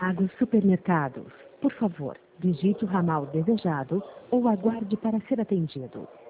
Lagos Supermercados. Por favor, digite o ramal desejado ou aguarde para ser atendido.